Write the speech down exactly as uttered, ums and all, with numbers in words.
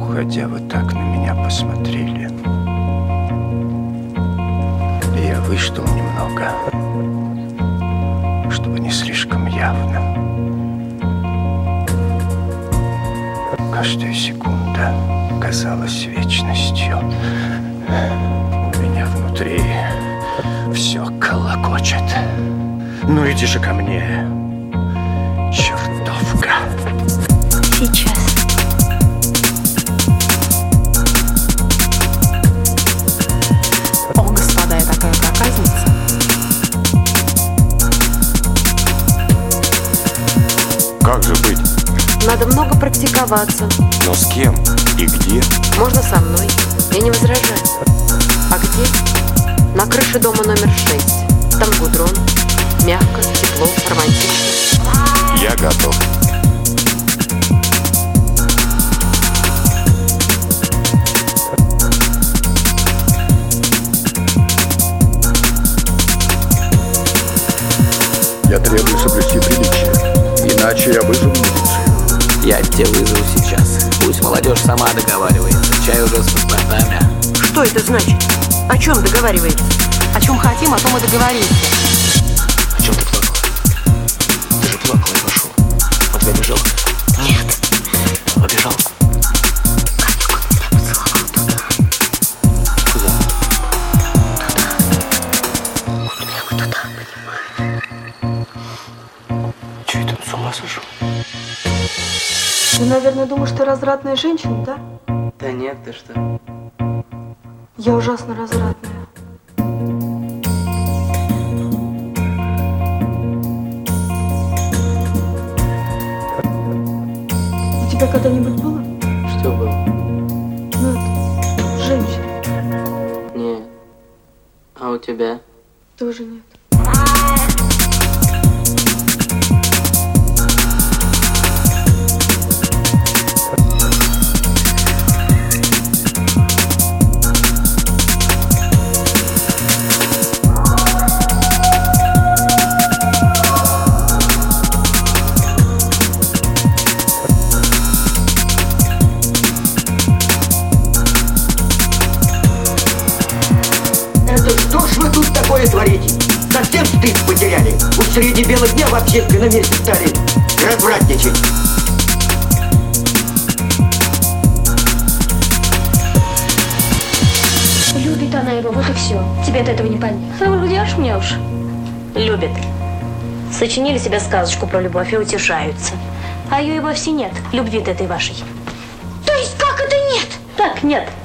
Уходя, вы так на меня посмотрели. И я выждал немного, чтобы не слишком явно. Каждая секунда казалась вечностью. У меня внутри все колокочет. Ну иди же ко мне, чертовка. Сейчас. О, господа, я такая проказница. Как же быть? Надо много практиковаться. Но с кем и где? Можно со мной. Я не возражаю. А где? На крыше дома номер шесть. Там гудрон. Мягко, тепло, романтично. Я готов. Я требую соблюсти приличие, иначе я вызову милицию. Я тебя вызову сейчас. Пусть молодежь сама договаривается. Чай уже с паспортами. Что это значит? О чем договариваетесь? О чем хотим, о том и договоримся. О чем ты плакала? Ты же плакала и пошел. Он тебя обижал? Нет. Обижал? Куда? Туда. Туда, понимаешь? Че это, он с ума сошел? Ты, наверное, думаешь, ты развратная женщина, да? Да нет, ты что? Я ужасно развратная. У тебя когда-нибудь было? Что было? Ну, это, женщина. Нет. А у тебя? Тоже нет. Это что ж вы тут такое творите? Совсем стыд потеряли? Уж среди бела дня в общественном месте стали развратничать. Любит она его, вот и все. Тебе от этого не понять. Где ж мне уж? Любит. Сочинили себе сказочку про любовь и утешаются. А ее и вовсе нет, любви-то этой вашей. То есть как это нет? Так, нет.